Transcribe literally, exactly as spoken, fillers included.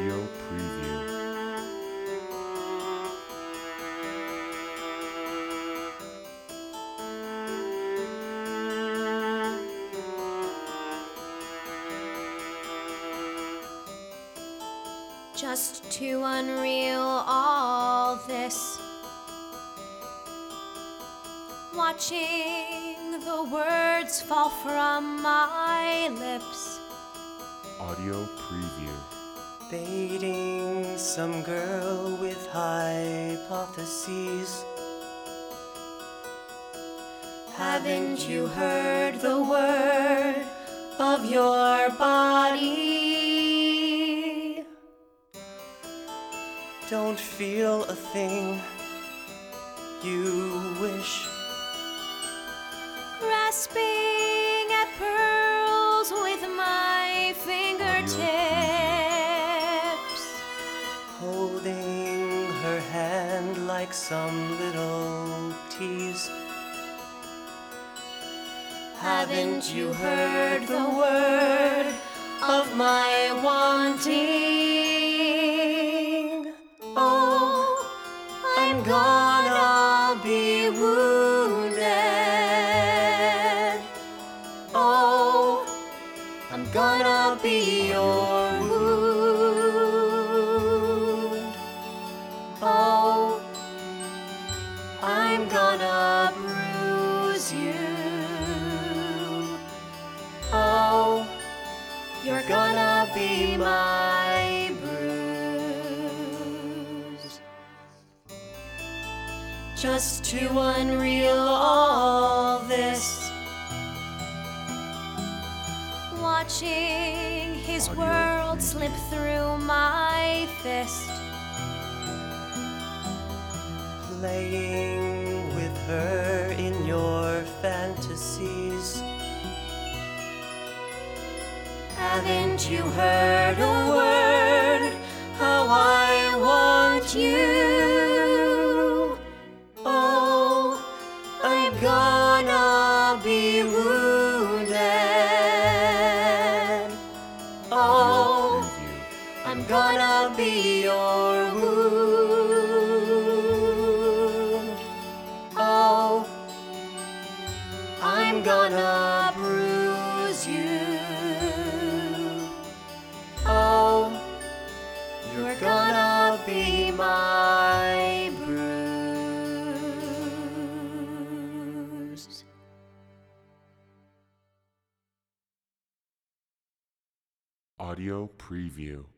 Audio preview. Just too unreal, all this. Watching the words fall from my lips. Audio preview. Dating some girl with hypotheses. Haven't you heard the word of your body? Don't feel a thing you wish. Grasping at pearls with my fingertips. Holding her hand like some little tease. Haven't you heard the word of my wanting? Oh, I'm gonna be wounded. Oh, I'm gonna be your wound. Oh, I'm gonna bruise you. Oh, you're gonna be my bruise. Just too unreal, all this. Watching his Audio world preview. slip through my fist. Playing with her in your fantasies. Haven't you heard a word how I want you? Oh, I'm gonna be wounded. Oh, Preview. I'm gonna be your wound. Oh, I'm gonna bruise you. Oh, you're gonna be my bruise. Audio preview.